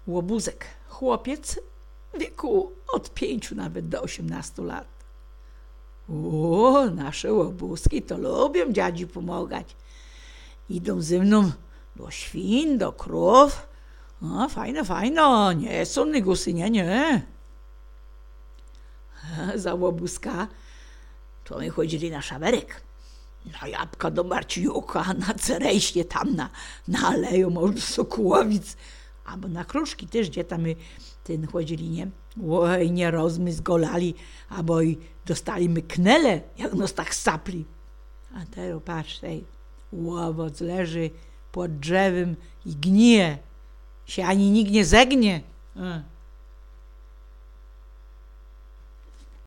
Łobuzek, chłopiec w wieku od 5 nawet do 18 lat. O, nasze łobuzki to lubią dziadzi pomagać. Idą ze mną do świn, do krów. No, fajno, nie są nygusy, nie. Za łobuska to my chodzili na szaberek, na jabłka do Marciuka, na cereśnie tam na aleju może Sokołowic, albo na kruszki też, gdzie tam my chodzili, nie? Oj, nieraz my zgolali, albo i dostali my knele, jak nos tak sapli. A teraz patrz, łowoc leży pod drzewem i gnije, się ani nikt nie zegnie.